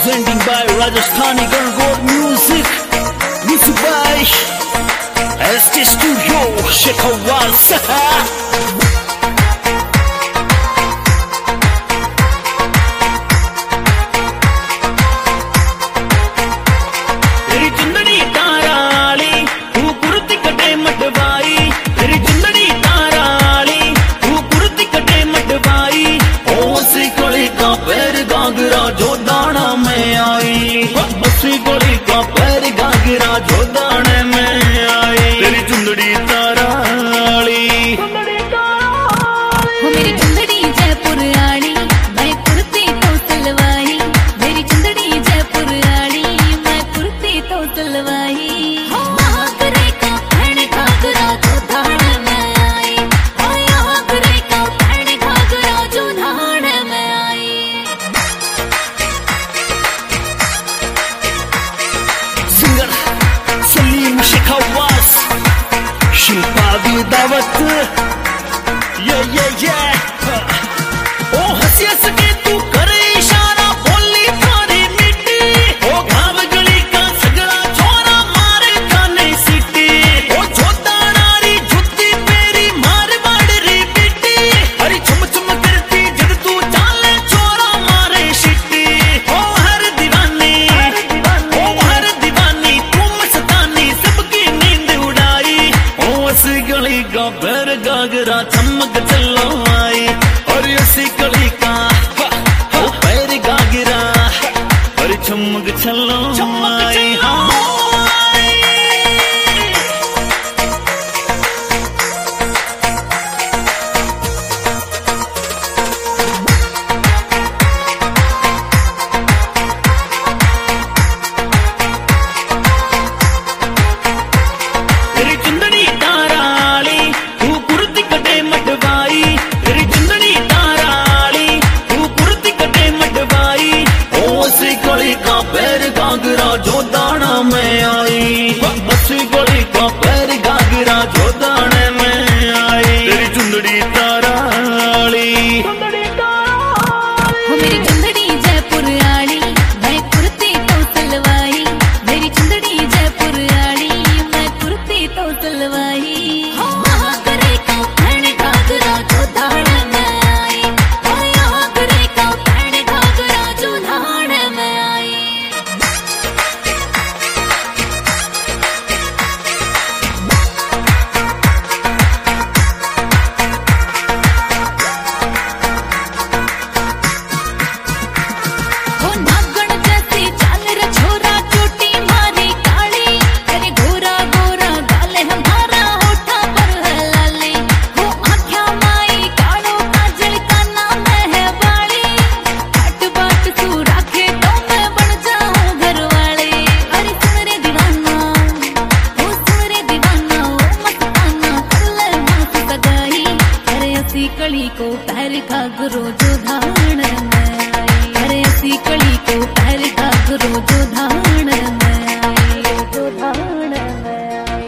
presenting by Rajasthani Gargote Music, music by ST Studio, Shekhawaz. जो दाना में आई बसी गोली का पैर गागरा जो दाने में आई तेरी चुंदड़ी ताराली मेरी चुंदड़ी जयपुर आड़ी मैं कुर्ती तो सलवाई मेरी चुंदड़ी जयपुर आड़ी मैं कुर्ती तो सलवाई घाघरे का पैर घाघरा जो दाने में आई घाघरे का पैर घाघरा जो दाने में आई सिंगर सलीम शेखवाज शिल्पा दी दावत ये ओ हंसी हंस के तू करे इशारा बोली थारी मिट्टी ओ घाव गली का सगड़ा छोरा मारे काने सीटी ओ छोटा नारी जुत्ती पेरी मार बाड़री पिट्टी हरी चुम चुम करती जब तू चाले छोरा मारे शिट्टी ओ हर दीवानी तू मस्तानी सबकी नींद उड़ाई ओ ऐसी गली का पैर गागरा चमक चलो आई और ऐसी गली का पैर गागरा और चमक चलो आई जो दाना में आई बसी गोली का पैर गागरा जो दाने में आई तेरी चुंदड़ी ताराली मेरी चुंदड़ी जयपुर आड़ी मैं कुर्ती तो सलवाई मेरी चुंदड़ी जयपुर आड़ी मैं कुर्ती तो सलवाई घाघरे का पैर घाघरा जो दाने में आई घाघरे का पैर घाघरा जो दाने में आई कली को पैर घाघरो जो धारण में आई अरे ऐसी कली को पैर घाघरो जो धारण में आई जो धारण में आई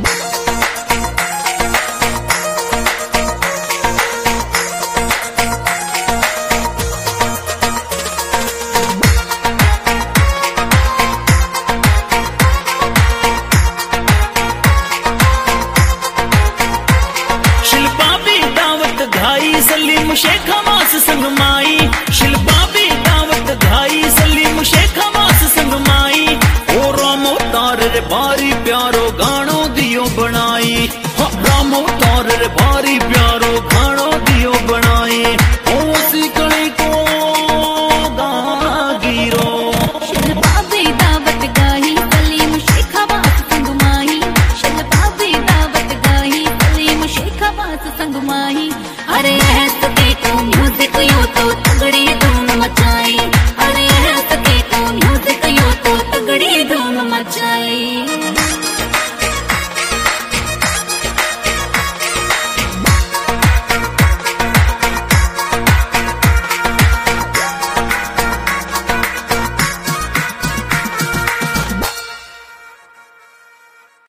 सलीम शेखवाज संग माई शिल्पा भी दावत घाई सलीम शेखवाज संग माई ओ रामो तार रे भारी प्यारो गानो दियो बनाई रामो तार रे भारी प्यारो गानो दियो बनाई ओ सी कली को गागिरो शिल्पा भी दावत गाई सलीम शेखवाज संग माई शिल्पा भी दावत गाई सलीम शेखवाज संग माई अरे ऐसे देखो म्यूजिक यो तो